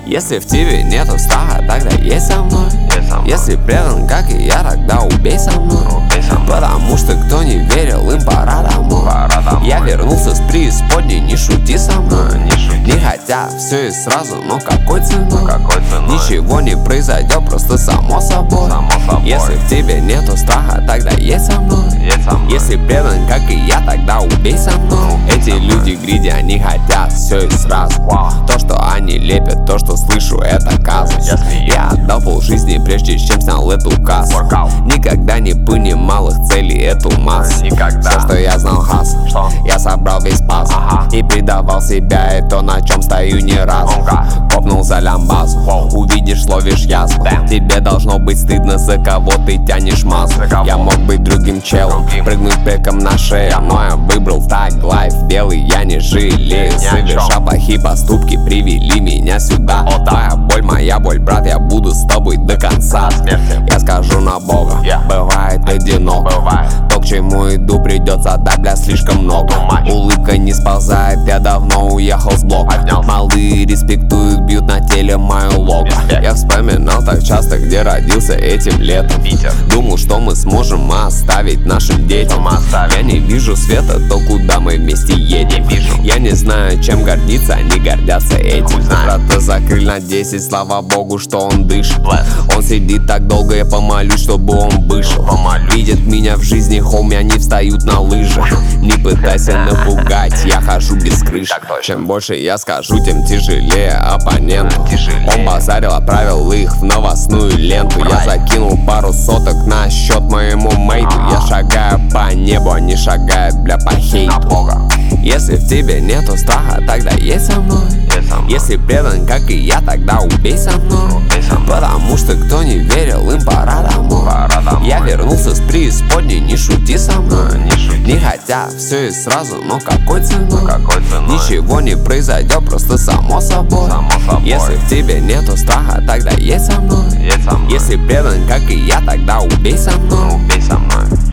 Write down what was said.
Если в тебе нету страха, тогда едь со мной. Если предан, как и я, тогда убей со мной. Потому что кто не верил, им пора домой. Я вернулся с преисподней, не шути со мной. Не хотят все и сразу, но какой ценой? Ничего не произойдет, просто само собой. Если в тебе нету страха, тогда едь со мной. Если предан, как и я, тогда убей со мной. Эти люди гриди, они хотят все и сразу. То, что они лепят, то, что слышу, это казус. Я отдал полжизни, прежде чем снял эту кассу. Никогда не понимал их цели, эту массу. Все, что я знал, хас, я собрал весь паз. И предавал себя, и то, на чем стою не раз. Копнул за лямбазу, увидишь, словишь язву. Тебе должно быть стыдно, за кого ты тянешь массу. Я мог быть другим челом, прыгнуть предкам на шею, но я выбрал так лайф, белый я не жалею. Соверша плохие поступки, привели меня сюда. Твоя боль, моя боль, брат, я буду с тобой до конца. Я скажу на Бога, бывает одиноко. То, к чему иду, придется отдать, бля, слишком много. Улыбка не сползает, я давно уехал с блока. Малые респектуют, бьют на теле мою лого. Я вспоминал так часто, где родился этим летом. Думал, что мы сможем оставить нашим детям. Я не вижу света, то куда мы вместе едем. Я не знаю, чем гордиться, они гордятся этим. Брата закрыли на 10, слава богу, что он дышит. Он сидит так долго, я помолюсь, чтобы он вышел. Видят меня в жизни, хоми, они встают на лыжи. Не пытайся напугать, я хожу без крыши. Чем больше я скажу, тем тяжелее оппоненту. Он базарил, отправил их в новостную ленту. Я закинул пару соток на счет моему мейту. Я шагаю по небу, они шагают, бля, по хейту. Если в тебе нету страха, тогда едь со мной. Если предан, как и я, тогда убей со мной. Потому что кто не верил, им пора домой. Я вернулся с преисподней, не шути со мной. Не хотят все и сразу, но какой ценой? Ничего не произойдет, просто само собой. Если в тебе нету страха, тогда едь со мной. Если предан, как и я, тогда убей со мной.